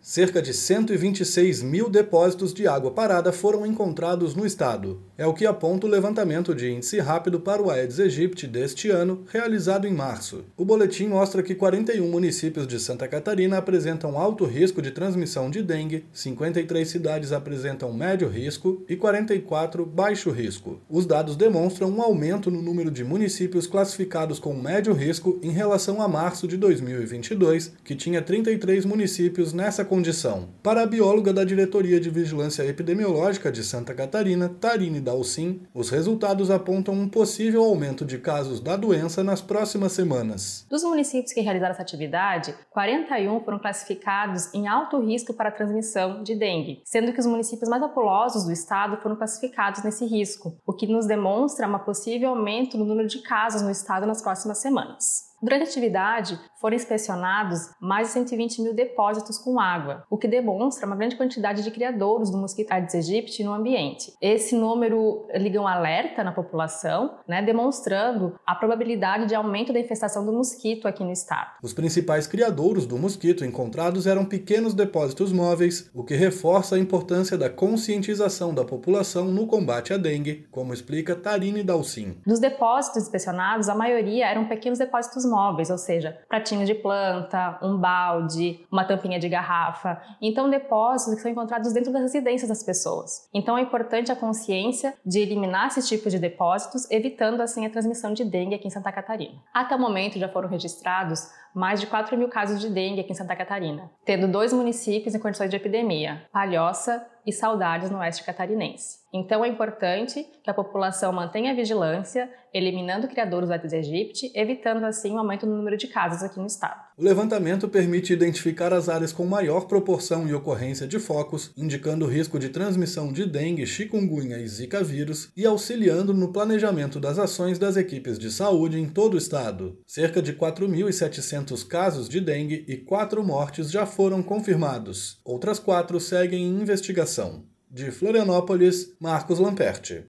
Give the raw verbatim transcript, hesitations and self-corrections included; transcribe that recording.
Cerca de cento e vinte e seis mil depósitos de água parada foram encontrados no estado. É o que aponta o levantamento de índice rápido para o Aedes aegypti deste ano, realizado em março. O boletim mostra que quarenta e um municípios de Santa Catarina apresentam alto risco de transmissão de dengue, cinquenta e três cidades apresentam médio risco e quarenta e quatro baixo risco. Os dados demonstram um aumento no número de municípios classificados com médio risco em relação a março de dois mil e vinte e dois, que tinha trinta e três municípios nessa condição. Para a bióloga da Diretoria de Vigilância Epidemiológica de Santa Catarina, Tarine Dalcin, os resultados apontam um possível aumento de casos da doença nas próximas semanas. Dos municípios que realizaram essa atividade, quarenta e um foram classificados em alto risco para a transmissão de dengue, sendo que os municípios mais populosos do estado foram classificados nesse risco, o que nos demonstra um possível aumento no número de casos no estado nas próximas semanas. Durante a atividade, foram inspecionados mais de cento e vinte mil depósitos com água, o que demonstra uma grande quantidade de criadouros do mosquito Aedes aegypti no ambiente. Esse número liga um alerta na população, né, demonstrando a probabilidade de aumento da infestação do mosquito aqui no estado. Os principais criadouros do mosquito encontrados eram pequenos depósitos móveis, o que reforça a importância da conscientização da população no combate à dengue, como explica Tarine Dalcin. Dos depósitos inspecionados, a maioria eram pequenos depósitos móveis, ou seja, pratinhos de planta, um balde, uma tampinha de garrafa. Então, depósitos que são encontrados dentro das residências das pessoas. Então, é importante a consciência de eliminar esses tipos de depósitos, evitando assim a transmissão de dengue aqui em Santa Catarina. Até o momento, já foram registrados mais de quatro mil casos de dengue aqui em Santa Catarina, tendo dois municípios em condições de epidemia, Palhoça e Saudades, no oeste catarinense. Então é importante que a população mantenha a vigilância, eliminando criadouros do Aedes aegypti, evitando assim o aumento no número de casos aqui no estado. O levantamento permite identificar as áreas com maior proporção e ocorrência de focos, indicando o risco de transmissão de dengue, chikungunya e zika vírus e auxiliando no planejamento das ações das equipes de saúde em todo o estado. Cerca de quatro mil e setecentos casos de dengue e quatro mortes já foram confirmados. Outras quatro seguem em investigação. De Florianópolis, Marcos Lamperti.